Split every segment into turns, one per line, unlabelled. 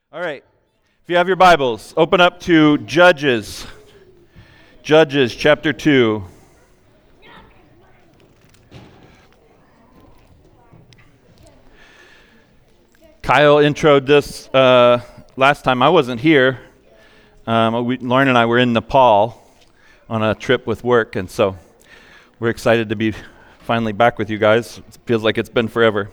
All right. If you have your Bibles, open up to Judges. Judges chapter 2. Kyle introed this last time. I wasn't here. Lauren and I were in Nepal on a trip with work, and so we're excited to be finally back with you guys. It feels like it's been forever.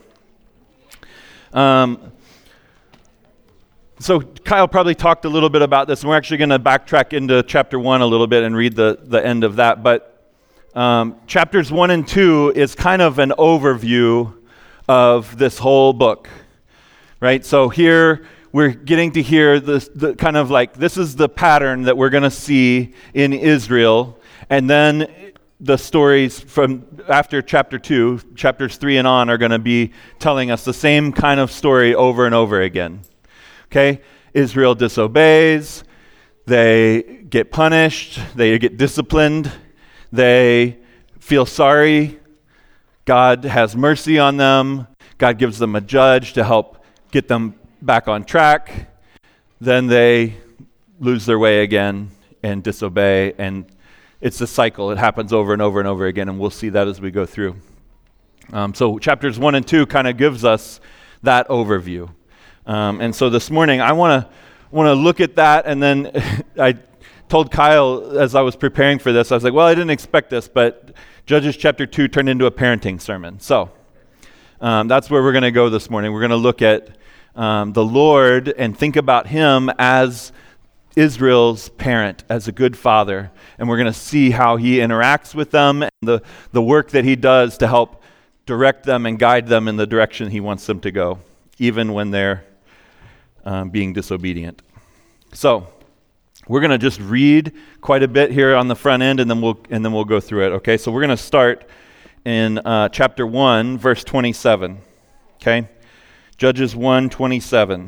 So Kyle probably talked a little bit about this, and we're actually going to backtrack into chapter 1 a little bit and read the end of that. But chapters 1 and 2 is kind of an overview of this whole book, right? So here we're getting to hear the kind of like, this is the pattern that we're going to see in Israel, and then the stories from after chapter 2, chapters 3 and on, are going to be telling us the same kind of story over and over again. Okay, Israel disobeys, they get punished, they get disciplined, they feel sorry, God has mercy on them, God gives them a judge to help get them back on track, then they lose their way again and disobey, and it's a cycle. It happens over and over and over again, and we'll see that as we go through. So chapters 1 and 2 kind of gives us that overview. And so this morning, I want to look at that, and then I told Kyle as I was preparing for this, I was like, well, I didn't expect this, but Judges chapter 2 turned into a parenting sermon. So that's where we're going to go this morning. We're going to look at the Lord and think about Him as Israel's parent, as a good father, and we're going to see how He interacts with them and the work that He does to help direct them and guide them in the direction He wants them to go, even when they're being disobedient. So we're going to just read quite a bit here on the front end, and then we'll go through it. Okay, so we're going to start in chapter 1, verse 27. Okay, Judges 1:27.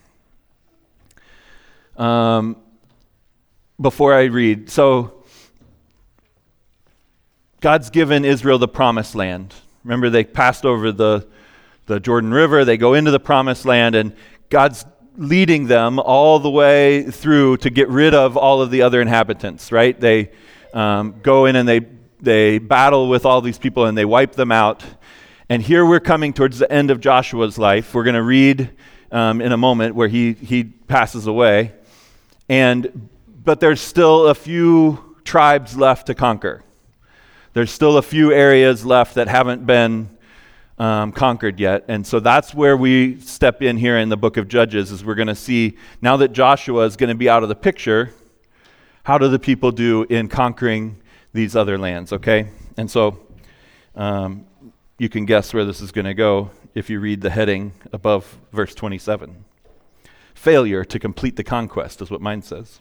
Before I read, so God's given Israel the promised land. Remember, they passed over the Jordan River, they go into the promised land, and God's leading them all the way through to get rid of all of the other inhabitants, right? They go in and they battle with all these people and they wipe them out. And here we're coming towards the end of Joshua's life. We're going to read in a moment where he passes away. But there's still a few tribes left to conquer. There's still a few areas left that haven't been conquered yet. And so that's where we step in here in the book of Judges, is we're going to see, now that Joshua is going to be out of the picture, how do the people do in conquering these other lands, okay? And so you can guess where this is going to go if you read the heading above verse 27. Failure to complete the conquest is what mine says.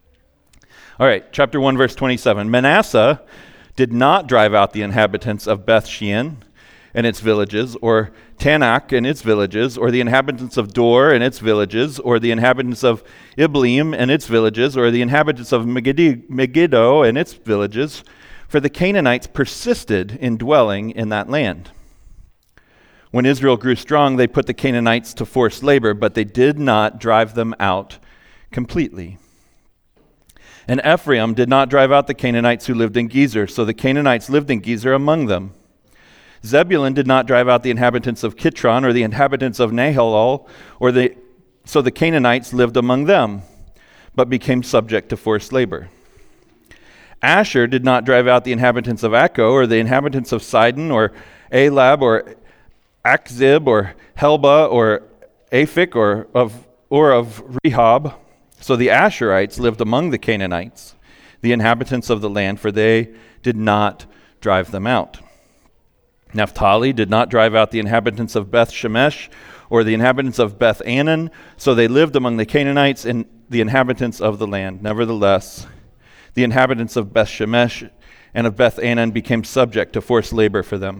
All right, chapter 1, verse 27. Manasseh did not drive out the inhabitants of Beth Shean and its villages, or Tanakh and its villages, or the inhabitants of Dor and its villages, or the inhabitants of Ibleam and its villages, or the inhabitants of Megiddo and its villages, for the Canaanites persisted in dwelling in that land. When Israel grew strong, they put the Canaanites to forced labor, but they did not drive them out completely. And Ephraim did not drive out the Canaanites who lived in Gezer, so the Canaanites lived in Gezer among them. Zebulun did not drive out the inhabitants of Kitron or the inhabitants of Nahalol, so the Canaanites lived among them, but became subject to forced labor. Asher did not drive out the inhabitants of Akko or the inhabitants of Sidon or Alab or Akzib or Helba or Aphik or of Rehob. So the Asherites lived among the Canaanites, the inhabitants of the land, for they did not drive them out. Naphtali did not drive out the inhabitants of Beth Shemesh or the inhabitants of Beth Anan, so they lived among the Canaanites and the inhabitants of the land. Nevertheless, the inhabitants of Beth Shemesh and of Beth Anan became subject to forced labor for them.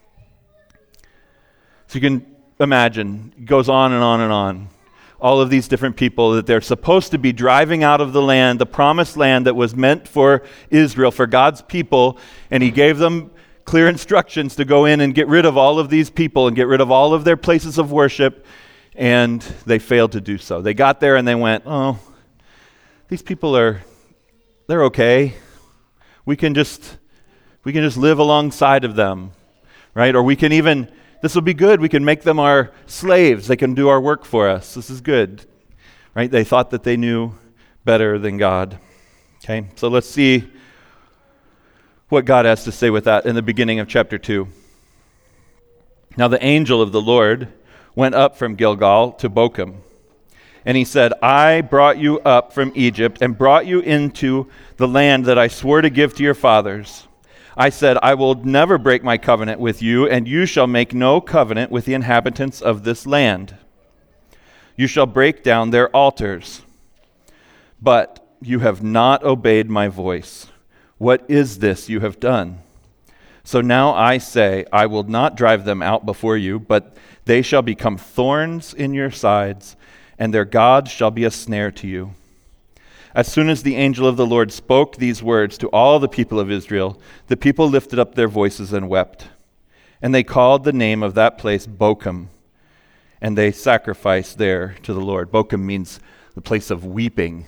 So you can imagine, it goes on and on and on. All of these different people that they're supposed to be driving out of the land, the promised land that was meant for Israel, for God's people, and He gave them clear instructions to go in and get rid of all of these people and get rid of all of their places of worship and they failed to do so. They got there and they went, oh, these people they're okay. We can just live alongside of them, right? Or this will be good. We can make them our slaves. They can do our work for us. This is good, right? They thought that they knew better than God. Okay, so let's see what God has to say with that in the beginning of chapter 2. Now the angel of the Lord went up from Gilgal to Bochum, and he said, I brought you up from Egypt and brought you into the land that I swore to give to your fathers. I said, I will never break my covenant with you, and you shall make no covenant with the inhabitants of this land. You shall break down their altars. But you have not obeyed my voice. What is this you have done? So now I say, I will not drive them out before you, but they shall become thorns in your sides, and their gods shall be a snare to you. As soon as the angel of the Lord spoke these words to all the people of Israel, the people lifted up their voices and wept. And they called the name of that place Bochum, and they sacrificed there to the Lord. Bochum means the place of weeping.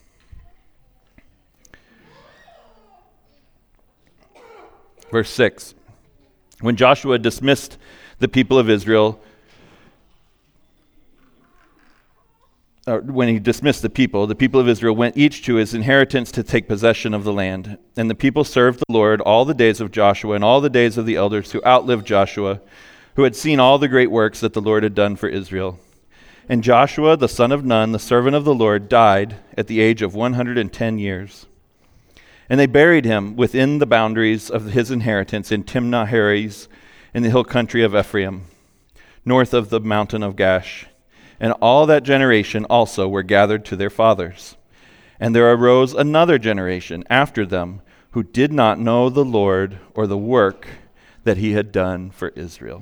Verse 6, when Joshua dismissed the people of Israel, when he dismissed the people of Israel went each to his inheritance to take possession of the land. And the people served the Lord all the days of Joshua and all the days of the elders who outlived Joshua, who had seen all the great works that the Lord had done for Israel. And Joshua, the son of Nun, the servant of the Lord, died at the age of 110 years. And they buried him within the boundaries of his inheritance in Timnah-Heres in the hill country of Ephraim, north of the mountain of Gash. And all that generation also were gathered to their fathers. And there arose another generation after them who did not know the Lord or the work that he had done for Israel.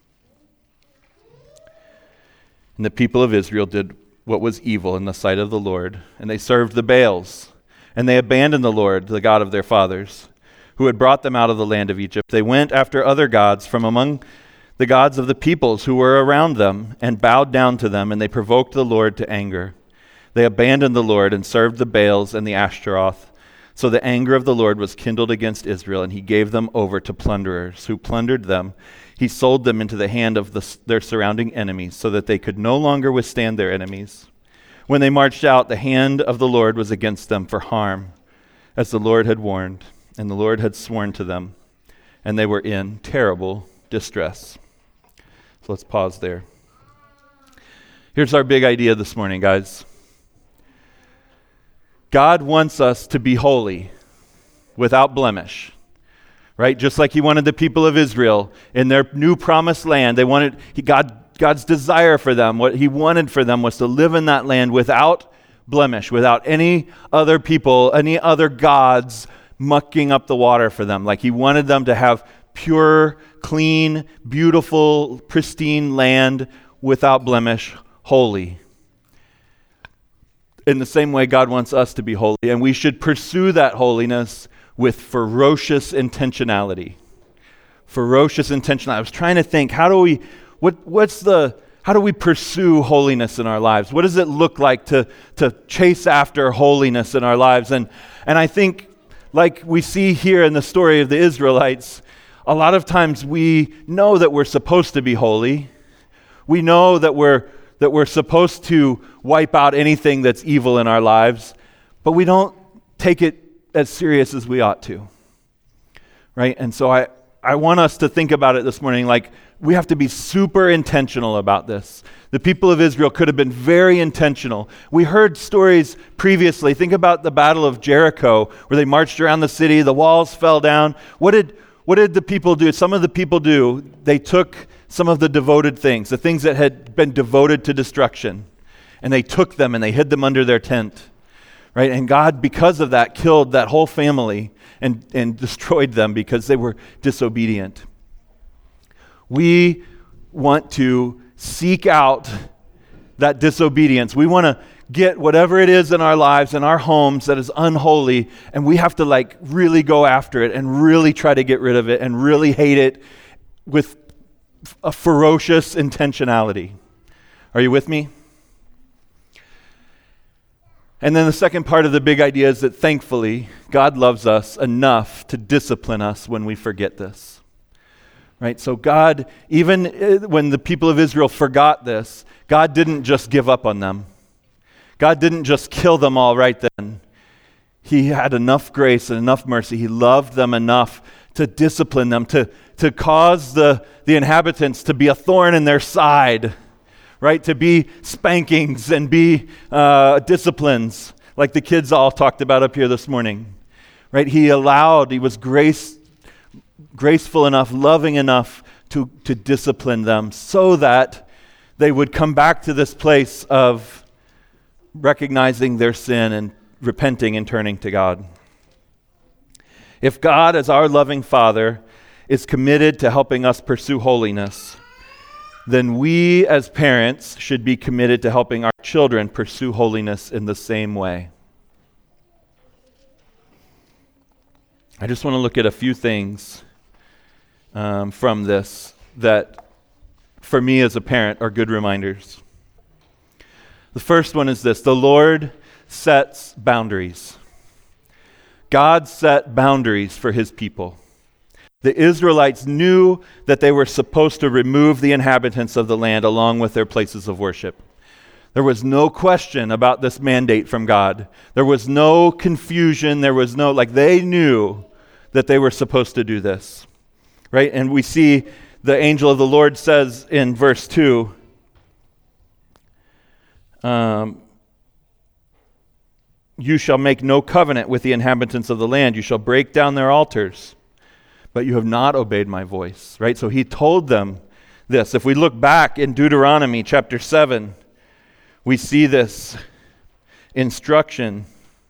And the people of Israel did what was evil in the sight of the Lord, and they served the Baals. And they abandoned the Lord, the God of their fathers, who had brought them out of the land of Egypt. They went after other gods from among the gods of the peoples who were around them, and bowed down to them, and they provoked the Lord to anger. They abandoned the Lord and served the Baals and the Ashtaroth. So the anger of the Lord was kindled against Israel, and he gave them over to plunderers, who plundered them. He sold them into the hand of their surrounding enemies, so that they could no longer withstand their enemies. When they marched out, the hand of the Lord was against them for harm, as the Lord had warned, and the Lord had sworn to them, and they were in terrible distress. So let's pause there. Here's our big idea this morning, guys. God wants us to be holy, without blemish, right? Just like he wanted the people of Israel in their new promised land. God's desire for them, what he wanted for them was to live in that land without blemish, without any other people, any other gods mucking up the water for them. Like he wanted them to have pure, clean, beautiful, pristine land without blemish, holy. In the same way, God wants us to be holy, and we should pursue that holiness with ferocious intentionality. Ferocious intentionality. I was trying to think, how do we pursue holiness in our lives? What does it look like to chase after holiness in our lives? And I think, like we see here in the story of the Israelites, a lot of times we know that we're supposed to be holy. We know that we're supposed to wipe out anything that's evil in our lives, but we don't take it as serious as we ought to, right? And so I want us to think about it this morning, like we have to be super intentional about this. The people of Israel could have been very intentional. We heard stories previously. Think about the Battle of Jericho, where they marched around the city, the walls fell down. What did the people do? Some of the people they took some of the devoted things, the things that had been devoted to destruction, and they took them and they hid them under their tent, right? And God, because of that, killed that whole family and destroyed them because they were disobedient. We want to seek out that disobedience. We want to get whatever it is in our lives, in our homes that is unholy, and we have to really go after it and really try to get rid of it and really hate it with a ferocious intentionality, Are you with me? And then the second part of the big idea is that thankfully, God loves us enough to discipline us when we forget this. Right? So God, even when the people of Israel forgot this, God didn't just give up on them. God didn't just kill them all right then. He had enough grace and enough mercy. He loved them enough to discipline them, to cause the inhabitants to be a thorn in their side, right? To be spankings and be disciplines, like the kids all talked about up here this morning, right? He was graceful enough, loving enough to discipline them so that they would come back to this place of recognizing their sin and repenting and turning to God. If God, as our loving Father, is committed to helping us pursue holiness, then we as parents should be committed to helping our children pursue holiness in the same way. I just want to look at a few things from this that, for me as a parent, are good reminders. The first one is this: the Lord sets boundaries. God set boundaries for his people. The Israelites knew that they were supposed to remove the inhabitants of the land along with their places of worship. There was no question about this mandate from God. There was no confusion. There was no, they knew that they were supposed to do this, right? And we see the angel of the Lord says in verse 2, you shall make no covenant with the inhabitants of the land. You shall break down their altars, but you have not obeyed my voice, right? So he told them this. If we look back in Deuteronomy chapter 7, we see this instruction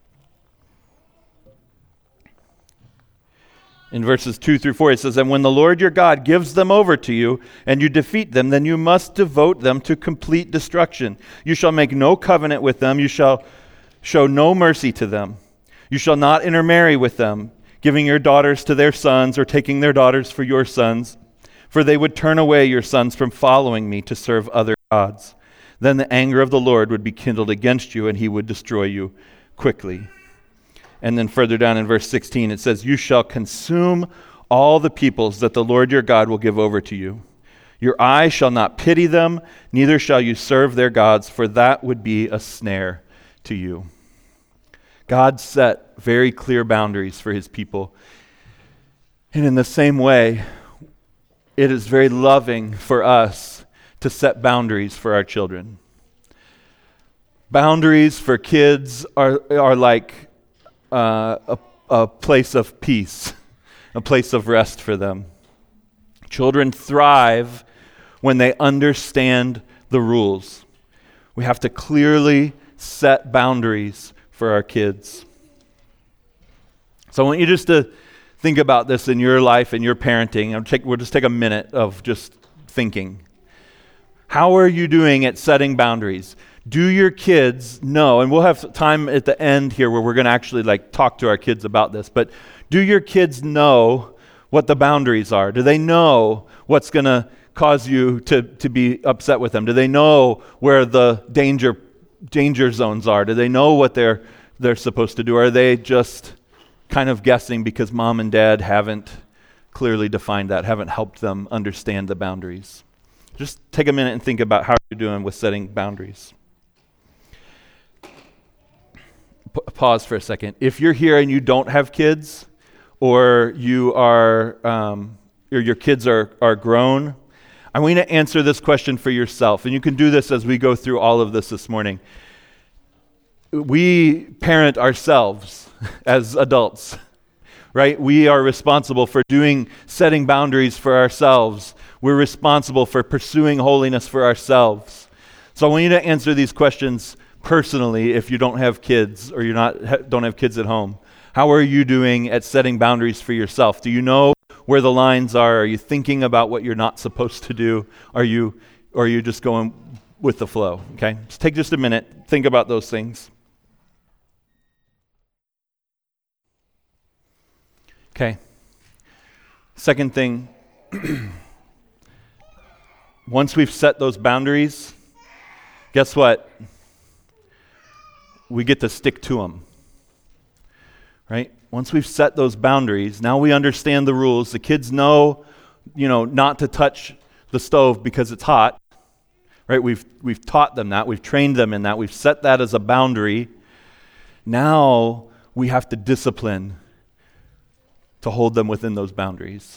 in verses 2 through 4. It says, and when the Lord your God gives them over to you and you defeat them, then you must devote them to complete destruction. You shall make no covenant with them. You shall show no mercy to them. You shall not intermarry with them, giving your daughters to their sons or taking their daughters for your sons, for they would turn away your sons from following me to serve other gods. Then the anger of the Lord would be kindled against you, and he would destroy you quickly. And then further down in verse 16, it says, you shall consume all the peoples that the Lord your God will give over to you. Your eye shall not pity them, neither shall you serve their gods, for that would be a snare to you. God set very clear boundaries for his people. And in the same way, it is very loving for us to set boundaries for our children. Boundaries for kids are like a place of peace, a place of rest for them. Children thrive when they understand the rules. We have to clearly set boundaries for our kids. So I want you just to think about this in your life and your parenting. We'll just take a minute of just thinking. How are you doing at setting boundaries? Do your kids know, and we'll have time at the end here where we're going to actually talk to our kids about this, but do your kids know what the boundaries are? Do they know what's going to cause you to be upset with them? Do they know where the danger zones are? Do they know what they're supposed to do? Or are they just kind of guessing because mom and dad haven't clearly defined that, haven't helped them understand the boundaries? Just take a minute and think about how you're doing with setting boundaries. Pause for a second. If you're here and you don't have kids, or you are, or your kids are grown, I want you to answer this question for yourself, and you can do this as we go through all of this morning. We parent ourselves as adults, right? We are responsible for setting boundaries for ourselves. We're responsible for pursuing holiness for ourselves. So I want you to answer these questions personally if you don't have kids or don't have kids at home. How are you doing at setting boundaries for yourself? Do you know where the lines are? Are you thinking about what you're not supposed to do? Or are you just going with the flow? Okay, just take a minute, think about those things. Okay. Second thing, once we've set those boundaries, guess what? We get to stick to them, right? Once we've set those boundaries, now we understand the rules. The kids know, not to touch the stove because it's hot, right? We've taught them that. We've trained them in that. We've set that as a boundary. Now we have to discipline to hold them within those boundaries.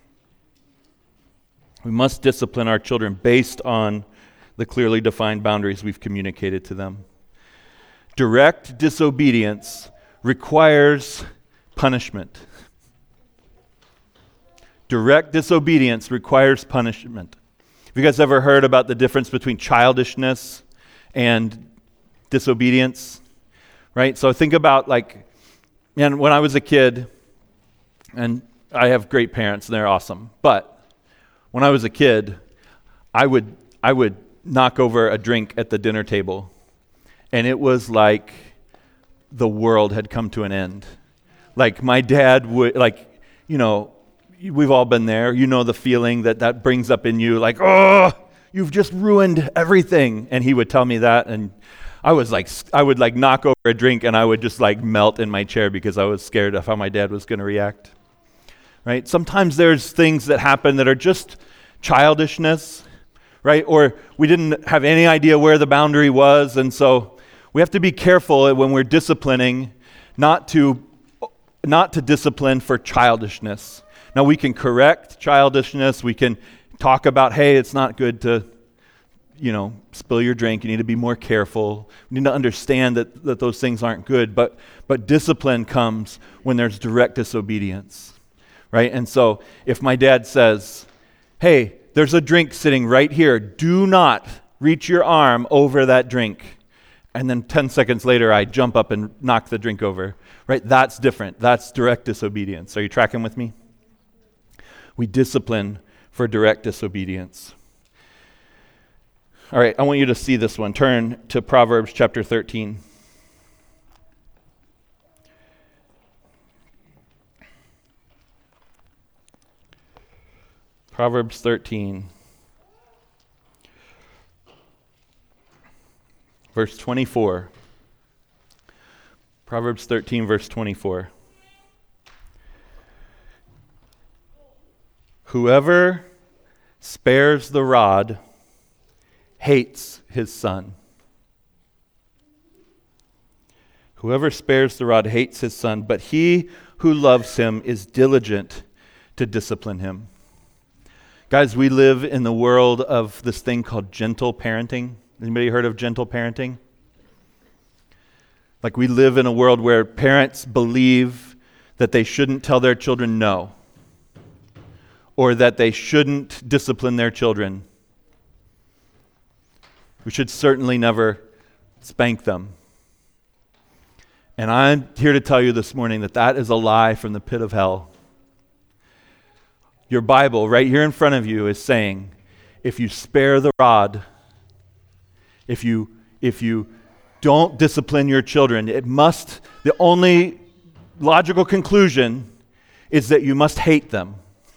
We must discipline our children based on the clearly defined boundaries we've communicated to them. Direct disobedience requires punishment. Direct disobedience requires punishment. Have you guys ever heard about the difference between childishness and disobedience? Right? So think about when I was a kid, and I have great parents and they're awesome, but when I was a kid, I would knock over a drink at the dinner table, and it was like the world had come to an end. Like my dad would, we've all been there. You know the feeling that brings up in you, like, oh, you've just ruined everything. And he would tell me that, and I would knock over a drink, and I would just melt in my chair because I was scared of how my dad was going to react. Right? Sometimes there's things that happen that are just childishness, right? Or we didn't have any idea where the boundary was, and so we have to be careful when we're disciplining not to discipline for childishness. Now we can correct childishness. We can talk about, hey, it's not good to, spill your drink. You need to be more careful. We need to understand that those things aren't good. But discipline comes when there's direct disobedience, right? And so if my dad says, hey, there's a drink sitting right here. Do not reach your arm over that drink. And then 10 seconds later, I jump up and knock the drink over, right? That's different. That's direct disobedience. Are you tracking with me? We discipline for direct disobedience. All right, I want you to see this one. Turn to Proverbs chapter 13. Proverbs 13, verse 24. Proverbs 13, verse 24. Whoever spares the rod hates his son. Whoever spares the rod hates his son, but he who loves him is diligent to discipline him. Guys, we live in the world of this thing called gentle parenting. Anybody heard of gentle parenting? We live in a world where parents believe that they shouldn't tell their children no, or that they shouldn't discipline their children. We should certainly never spank them. And I'm here to tell you this morning that is a lie from the pit of hell. Your Bible right here in front of you is saying, if you spare the rod, if you don't discipline your children, the only logical conclusion is that you must hate them.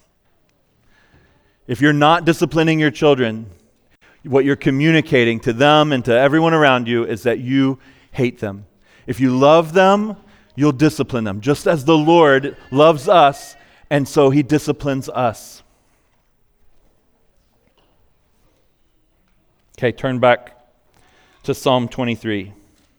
If you're not disciplining your children, what you're communicating to them and to everyone around you is that you hate them. If you love them, you'll discipline them, just as the Lord loves us, and so he disciplines us. Okay, turn back to Psalm 23.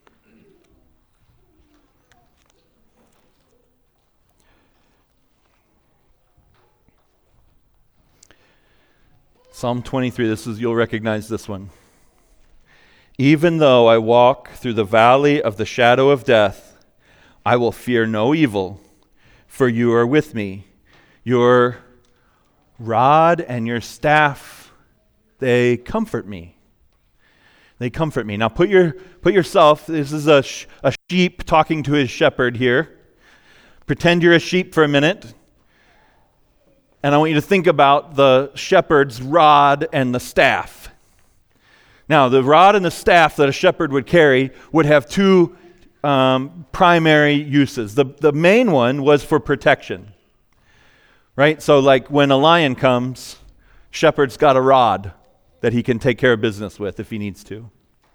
Psalm 23, you'll recognize this one. Even though I walk through the valley of the shadow of death, I will fear no evil, for you are with me. Your rod and your staff, they comfort me. They comfort me. Now put yourself, this is a sheep talking to his shepherd here. Pretend you're a sheep for a minute. And I want you to think about the shepherd's rod and the staff. Now, the rod and the staff that a shepherd would carry would have two primary uses. The main one was for protection. Right? So when a lion comes, shepherd's got a rod that he can take care of business with if he needs to.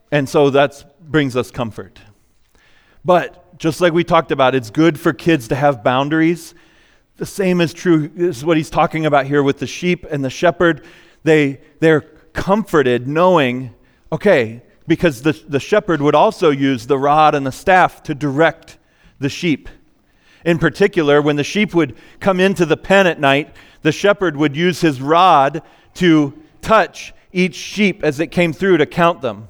And so that brings us comfort. But just like we talked about, it's good for kids to have boundaries. The same is true, is what he's talking about here with the sheep and the shepherd. They're comforted knowing, okay, because the shepherd would also use the rod and the staff to direct the sheep. In particular, when the sheep would come into the pen at night, the shepherd would use his rod to touch each sheep as it came through to count them.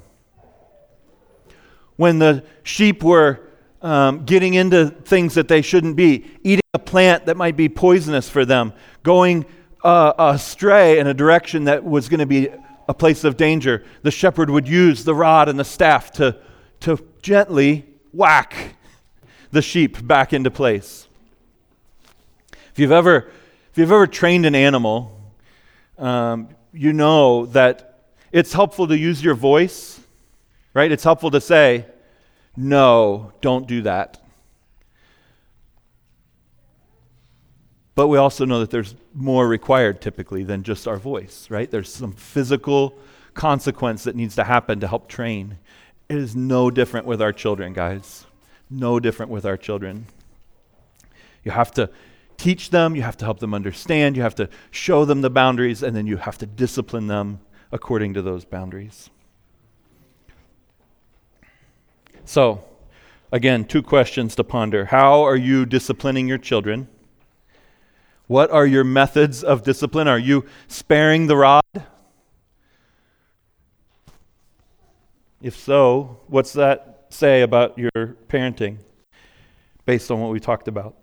When the sheep were getting into things that they shouldn't be, eating a plant that might be poisonous for them, going astray in a direction that was going to be a place of danger, the shepherd would use the rod and the staff to gently whack the sheep back into place. If you've ever trained an animal, you know that it's helpful to use your voice, right? It's helpful to say, no, don't do that. But we also know that there's more required typically than just our voice, right? There's some physical consequence that needs to happen to help train. It is no different with our children, guys. No different with our children. You have to teach them, you have to help them understand, you have to show them the boundaries, and then you have to discipline them according to those boundaries. So, again, 2 questions to ponder. How are you disciplining your children? What are your methods of discipline? Are you sparing the rod? If so, what's that say about your parenting based on what we talked about?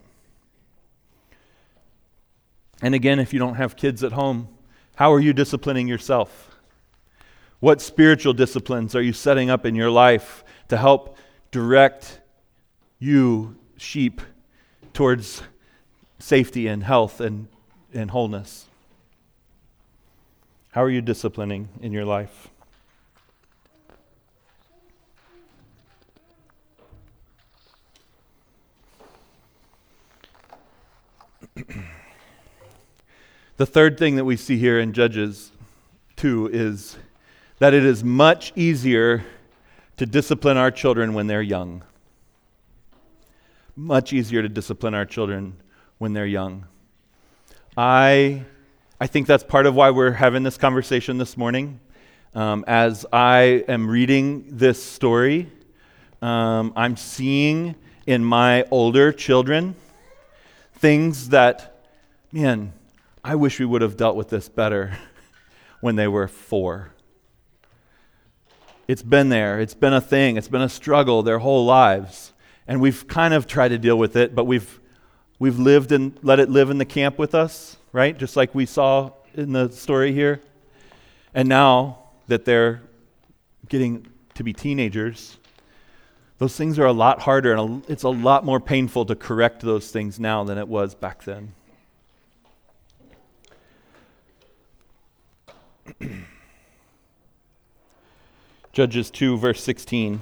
And again, if you don't have kids at home, how are you disciplining yourself? What spiritual disciplines are you setting up in your life to help direct you, sheep, towards safety and health and wholeness? How are you disciplining in your life? The third thing that we see here in Judges 2 is that it is much easier to discipline our children when they're young. Much easier to discipline our children when they're young. I think that's part of why we're having this conversation this morning. As I am reading this story, I'm seeing in my older children things that, man, I wish we would have dealt with this better when they were 4. It's been there. It's been a thing. It's been a struggle their whole lives. And we've kind of tried to deal with it, but we've lived and let it live in the camp with us, right? Just like we saw in the story here. And now that they're getting to be teenagers, those things are a lot harder, and it's a lot more painful to correct those things now than it was back then. Judges 2, verse 16.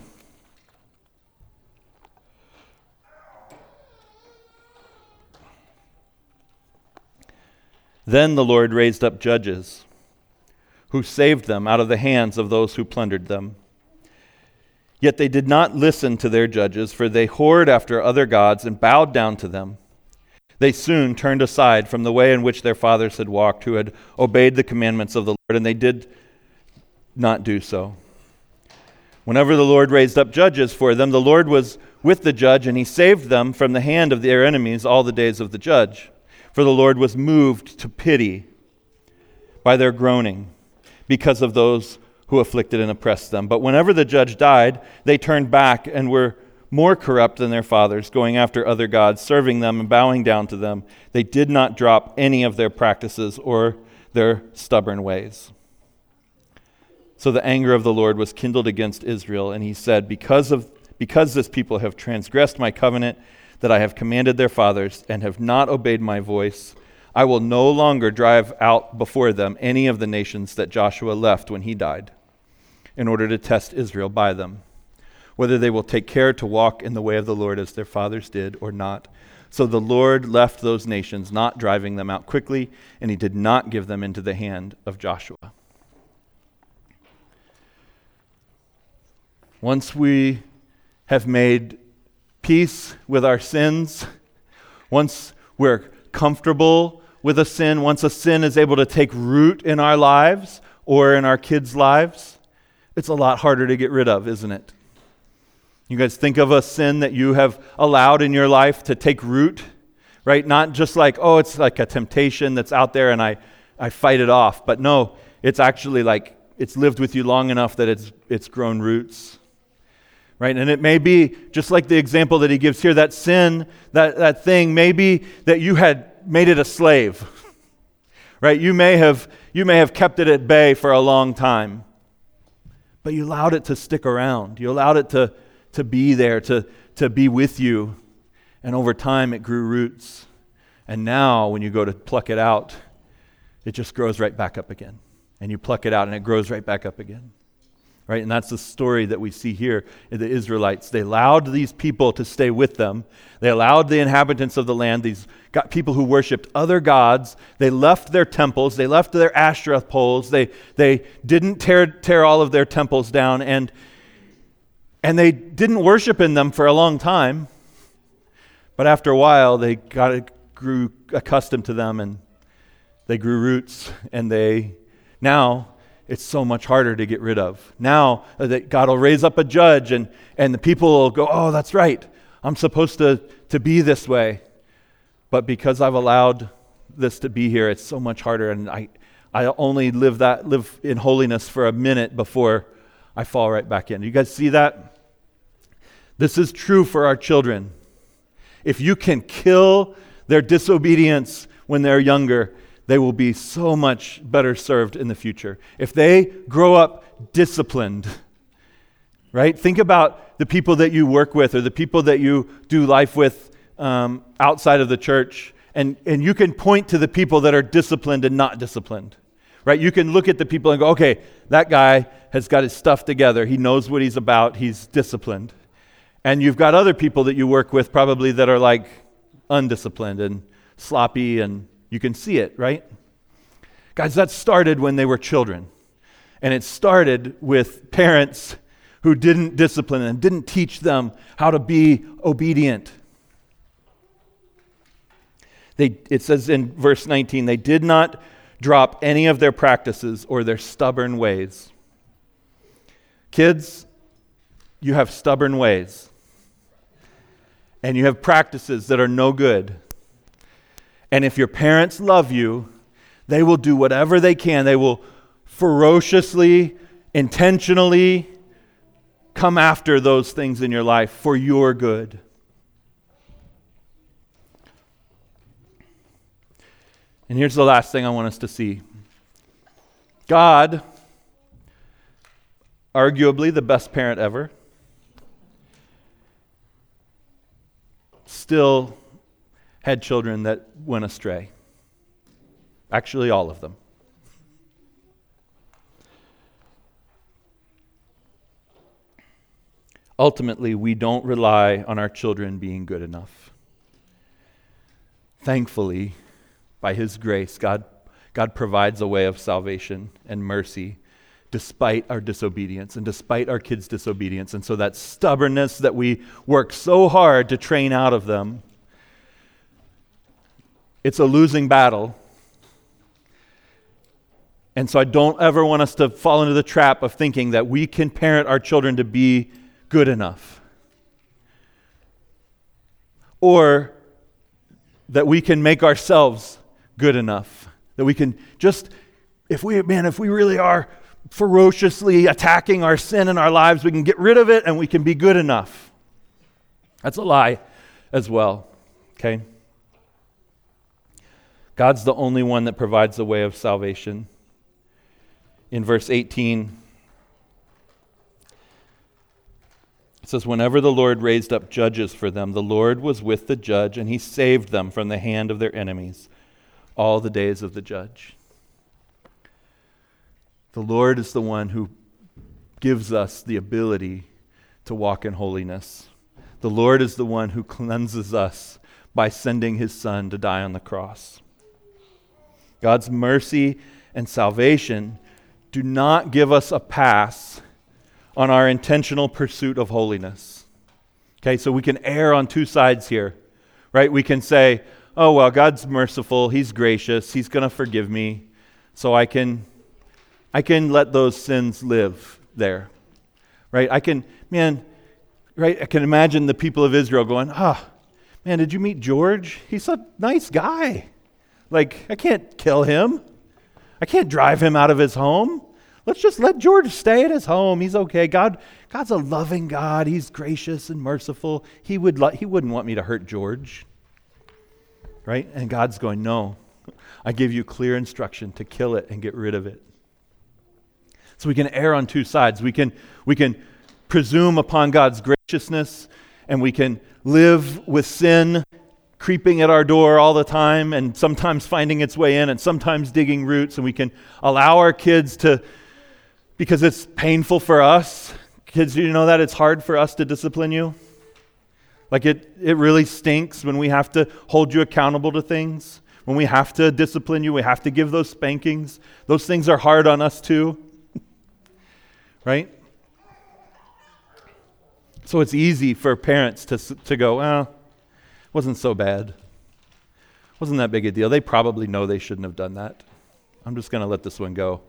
Then the Lord raised up judges who saved them out of the hands of those who plundered them. Yet they did not listen to their judges, for they whored after other gods and bowed down to them. They soon turned aside from the way in which their fathers had walked, who had obeyed the commandments of the Lord, and they did not do so. Whenever the Lord raised up judges for them, the Lord was with the judge, and he saved them from the hand of their enemies all the days of the judge. For the Lord was moved to pity by their groaning because of those who afflicted and oppressed them. But whenever the judge died, they turned back and were more corrupt than their fathers, going after other gods, serving them and bowing down to them. They did not drop any of their practices or their stubborn ways. So the anger of the Lord was kindled against Israel, and he said, Because this people have transgressed my covenant that I have commanded their fathers and have not obeyed my voice, I will no longer drive out before them any of the nations that Joshua left when he died, in order to test Israel by them, whether they will take care to walk in the way of the Lord as their fathers did or not. So the Lord left those nations, not driving them out quickly, and he did not give them into the hand of Joshua. Once we have made peace with our sins, once we're comfortable with a sin, once a sin is able to take root in our lives or in our kids' lives, it's a lot harder to get rid of, isn't it? You guys think of a sin that you have allowed in your life to take root, right? Not just like, oh, it's like a temptation that's out there and I fight it off. But no, it's actually like it's lived with you long enough that it's grown roots. Right? And it may be, just like the example that he gives here, that sin, that thing, maybe that you had made it a slave. Right? You may have kept it at bay for a long time. But you allowed it to stick around. You allowed it to be there, to be with you. And over time it grew roots. And now when you go to pluck it out, it just grows right back up again. And you pluck it out and it grows right back up again. Right? And that's the story that we see here in the Israelites. They allowed these people to stay with them. They allowed the inhabitants of the land, these people who worshipped other gods. They left their temples. They left their Ashtoreth poles. They didn't tear all of their temples down. And they didn't worship in them for a long time. But after a while, they grew accustomed to them and they grew roots. And now it's so much harder to get rid of. Now that God will raise up a judge and the people will go, oh, that's right. I'm supposed to be this way. But because I've allowed this to be here, it's so much harder. And I only live in holiness for a minute before I fall right back in. You guys see that? This is true for our children. If you can kill their disobedience when they're younger, they will be so much better served in the future. If they grow up disciplined, right? Think about the people that you work with or the people that you do life with outside of the church, and you can point to the people that are disciplined and not disciplined, right? You can look at the people and go, okay, that guy has got his stuff together. He knows what he's about. He's disciplined. And you've got other people that you work with probably that are like undisciplined and sloppy, and you can see it, right? Guys, that started when they were children. And it started with parents who didn't discipline them, didn't teach them how to be obedient. It says in verse 19, they did not drop any of their practices or their stubborn ways. Kids, you have stubborn ways. And you have practices that are no good. And if your parents love you, they will do whatever they can. They will ferociously, intentionally come after those things in your life for your good. And here's the last thing I want us to see. God, arguably the best parent ever, still had children that went astray. Actually, all of them. Ultimately, we don't rely on our children being good enough. Thankfully, by His grace, God provides a way of salvation and mercy despite our disobedience and despite our kids' disobedience. And so that stubbornness that we work so hard to train out of them, it's a losing battle. And so I don't ever want us to fall into the trap of thinking that we can parent our children to be good enough. Or that we can make ourselves good enough. That we can just, if we really are ferociously attacking our sin in our lives, we can get rid of it and we can be good enough. That's a lie as well. Okay? God's the only one that provides the way of salvation. In verse 18, it says, whenever the Lord raised up judges for them, the Lord was with the judge, and He saved them from the hand of their enemies all the days of the judge. The Lord is the one who gives us the ability to walk in holiness. The Lord is the one who cleanses us by sending His Son to die on the cross. God's mercy and salvation do not give us a pass on our intentional pursuit of holiness. Okay, so we can err on two sides here, right? We can say, oh, well, God's merciful, He's gracious, He's going to forgive me, so I can let those sins live there, right? I can imagine the people of Israel going, man, did you meet George? He's a nice guy. Like, I can't kill him. I can't drive him out of his home. Let's just let George stay at his home. He's okay. God's a loving God. He's gracious and merciful. He wouldn't want me to hurt George. Right? And God's going, no. I give you clear instruction to kill it and get rid of it. So we can err on two sides. We can presume upon God's graciousness, and we can live with sin creeping at our door all the time and sometimes finding its way in and sometimes digging roots, and we can allow our kids to, because it's painful for us. Kids, you know that it's hard for us to discipline you? Like it really stinks when we have to hold you accountable to things. When we have to discipline you, we have to give those spankings. Those things are hard on us too. Right? So it's easy for parents to go, well, wasn't so bad. Wasn't that big a deal. They probably know they shouldn't have done that. I'm just going to let this one go.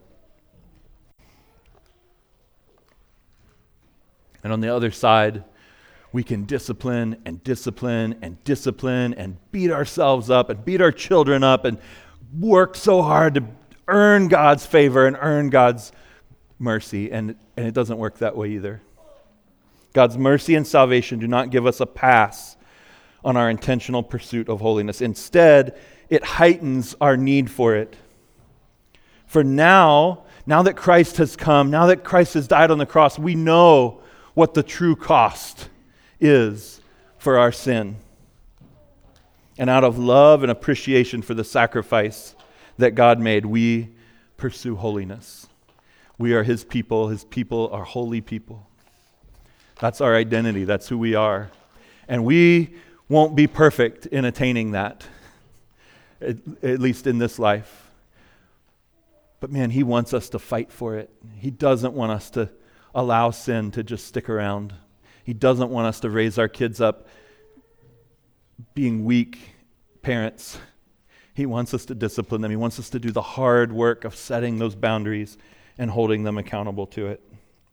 And on the other side, we can discipline and discipline and discipline and beat ourselves up and beat our children up and work so hard to earn God's favor and earn God's mercy. And it doesn't work that way either. God's mercy and salvation do not give us a pass on our intentional pursuit of holiness. Instead, it heightens our need for it. For now that Christ has come, now that Christ has died on the cross, we know what the true cost is for our sin. And out of love and appreciation for the sacrifice that God made, we pursue holiness. We are His people. His people are holy people. That's our identity. That's who we are. And we won't be perfect in attaining that, at least in this life. But man, He wants us to fight for it. He doesn't want us to allow sin to just stick around. He doesn't want us to raise our kids up being weak parents. He wants us to discipline them. He wants us to do the hard work of setting those boundaries and holding them accountable to it.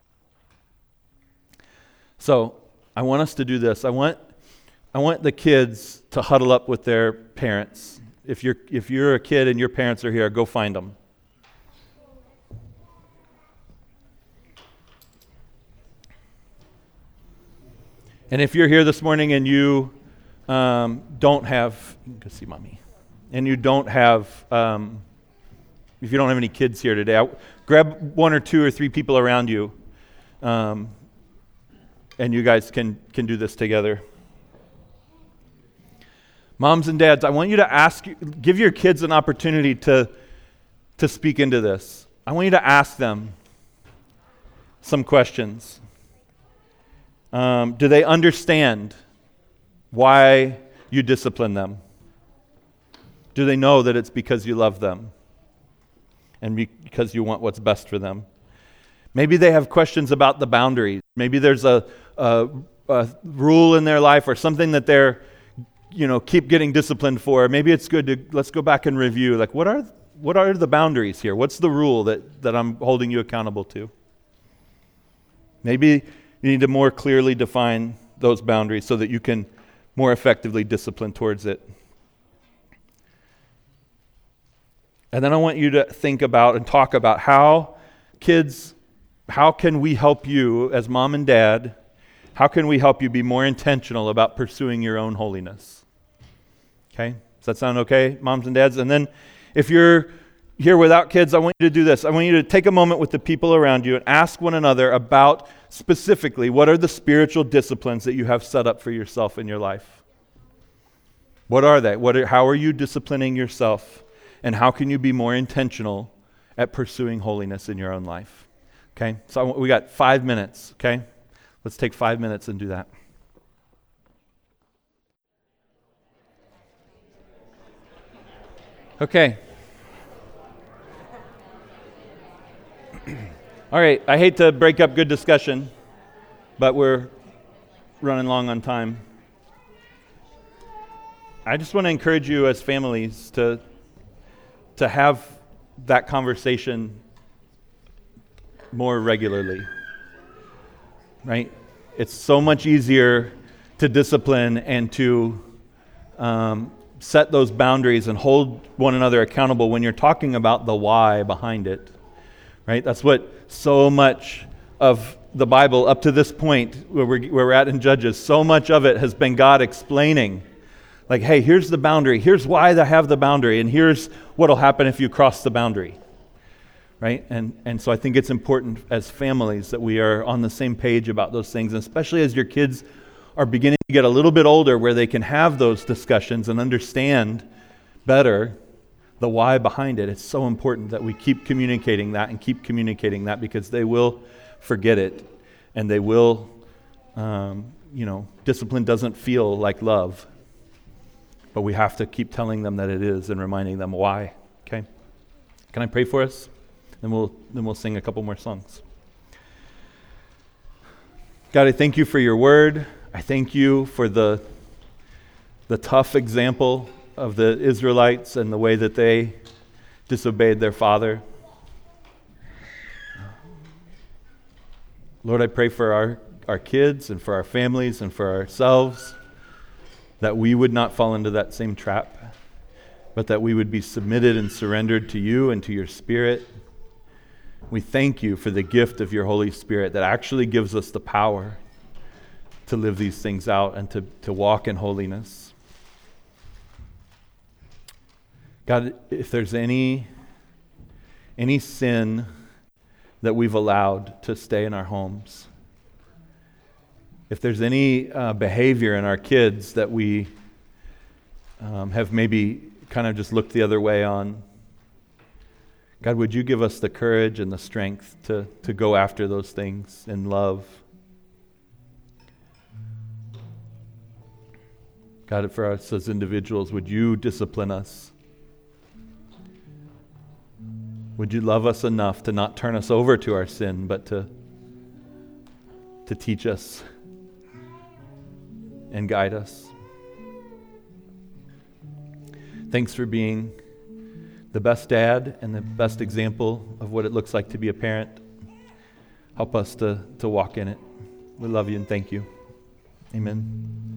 So I want us to do this. I want the kids to huddle up with their parents. If you're a kid and your parents are here, go find them. And if you're here this morning and you don't have, you can go see mommy, and you don't have, if you don't have any kids here today, grab one or two or three people around you. And you guys can do this together. Moms and dads, I want you to give your kids an opportunity to speak into this. I want you to ask them some questions. Do they understand why you discipline them? Do they know that it's because you love them and because you want what's best for them? Maybe they have questions about the boundaries. Maybe there's a rule in their life or something that they're, keep getting disciplined for. Maybe it's good to let's go back and review. Like, what are the boundaries here? What's the rule that I'm holding you accountable to? Maybe you need to more clearly define those boundaries so that you can more effectively discipline towards it. And then I want you to think about and talk about how can we help you as mom and dad? How can we help you be more intentional about pursuing your own holiness? Okay? Does that sound okay, moms and dads? And then if you're here without kids, I want you to do this. I want you to take a moment with the people around you and ask one another about specifically what are the spiritual disciplines that you have set up for yourself in your life? What are they? How are you disciplining yourself? And how can you be more intentional at pursuing holiness in your own life? Okay, so we got 5 minutes, okay? Let's take 5 minutes and do that. Okay. All right, I hate to break up good discussion, but we're running long on time. I just want to encourage you as families to have that conversation more regularly, right? It's so much easier to discipline and to set those boundaries and hold one another accountable when you're talking about the why behind it, right? That's what so much of the Bible up to this point, where we're at in Judges, so much of it has been God explaining, like, hey, here's the boundary, here's why I have the boundary, and here's what'll happen if you cross the boundary, right? And so I think it's important as families that we are on the same page about those things, and especially as your kids are beginning to get a little bit older, where they can have those discussions and understand better the why behind it. It's so important that we keep communicating that because they will forget it, and they will, discipline doesn't feel like love, but we have to keep telling them that it is and reminding them why. Okay? Can I pray for us? Then we'll sing a couple more songs. God, I thank you for your word. I thank you for the tough example of the Israelites and the way that they disobeyed their father. Lord, I pray for our kids and for our families and for ourselves, that we would not fall into that same trap, but that we would be submitted and surrendered to you and to your Spirit. We thank you for the gift of your Holy Spirit that actually gives us the power to live these things out and to walk in holiness. God, if there's any sin that we've allowed to stay in our homes, if there's any behavior in our kids that we have maybe kind of just looked the other way on, God, would you give us the courage and the strength to go after those things in love? God, for us as individuals, would you discipline us? Would you love us enough to not turn us over to our sin, but to teach us and guide us? Thanks for being the best dad and the best example of what it looks like to be a parent. Help us to walk in it. We love you and thank you. Amen.